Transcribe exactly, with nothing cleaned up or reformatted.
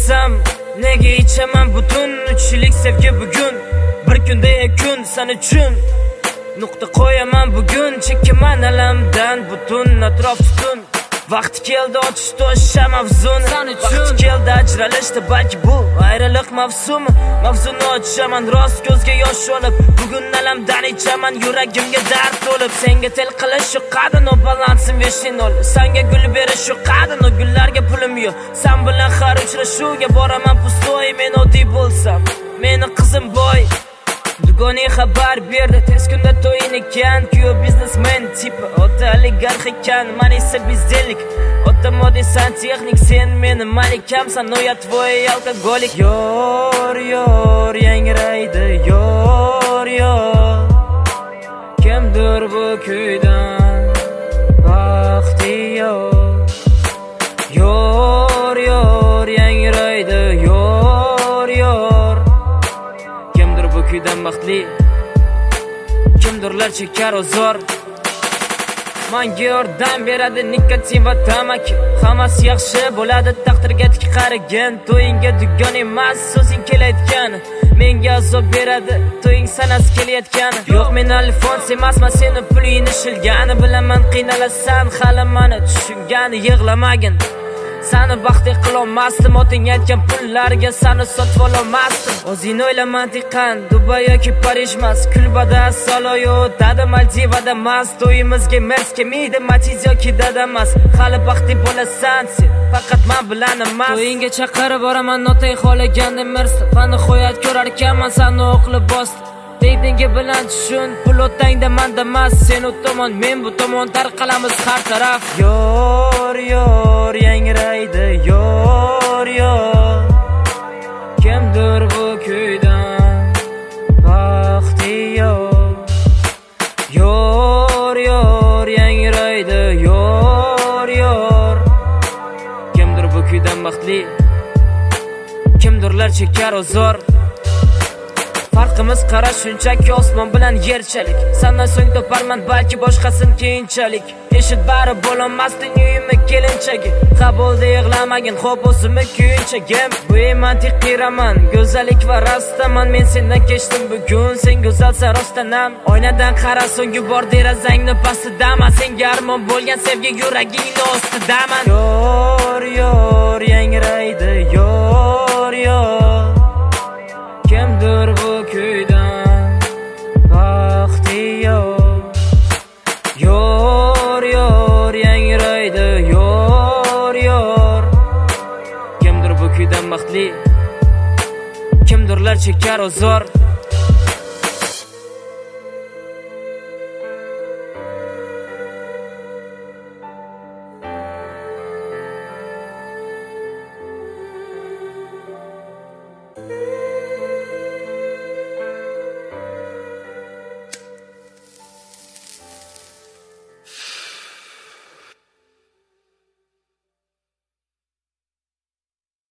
ichsam, nega ichaman butun uch yillik sevgi bugun bir kunda kun sen uchun nuqta qo'yaman bugun chekaman alamdan butun atrof tutun vaqti keldi ochishdi o'sha mavzuni vaqti keldi ajralishdi balki bu ayriliq mavsumi mavzuni ochaman rost ko'zga yosh olib bugun alamdan ichaman yuragimga dard to'lib senga tel qilish yoqadi no balansim veshinol senga gul berish yoqadi no gullarga pulim yo'q sen bilan har uchrashuvga boraman pustoy men oddiy bo'lsam meni qizim boy Dugoni xabar berdi tez kunda to'yin ekan kuyo biznesmen tipi ota oligarx ekan men esa bizdelik ota moddiy santexnik sen meni malikamsan no я твой alkogolik yor yor yangraydi yor yor kimdir bu kuydan baxti yo'q yor yor yangraydi yor yor kimdir bu kuydan baxtli kimdirlar chekar ozor menga yordam beradi nikotin va tamaki hammasi yaxshi bo'ladi taqdirga tik qaragin to'yingga dugon emas so'zing kelayotgani menga azob beradi to'ying sanasi kelayotgani yo'q men alfons emasman seni pulingni shilgani bilaman qiynalasan hali meni tushungani yig'lamagin Sani baxtli qilolmasdim oting aytgan pullarga sani sotib ololmasdim o'zingni o'yla mantiqan Dubay yoki Parij emas kulbada saloyo o'tadi Maldivada emas to'yimizga Merc kelmaydi Matiz yoki dada emas hali baxtli bo'lasan sen faqat men bilan emas to'yingga chaqirib boraman notay xohlaganda Merc va nihoyat ko'rar ekanman sani o'qilib bosdim Deydingi bilan tushun pul o'tangda manda emas sen u tomon men bu tomon tarqalamiz har taraf yor yor yangraydi yor yor kimdir bu kuydan baxti yo'q yor yor yangraydi yor yor kimdir bu kuydan baxtli kimdirlar chekar ozor Farqimiz qara shunchaki osmon bilan yerchalik Sandan so'ng toparman balki boshqasin keyinchalik Eshit bari bo'lolmasding uyimni kelinchagi Qabulda yig'lamagin xo'p o'zimni kuyinchagim Bu mantiqiy roman go'zallik va rastaman Men sendan kechdim bugun sen go'zalsan rostanam Oynadan qara so'ng bor derazangni pastidaman Senga armon bo'lgan sevgi yuragingni ostidaman Yor yor yangraydi yor yor Kimdir bu kuydan baxti yo'q yor yor yangraydi yor yor kimdir bu kuydan baxtli kimdirlar chekar ozor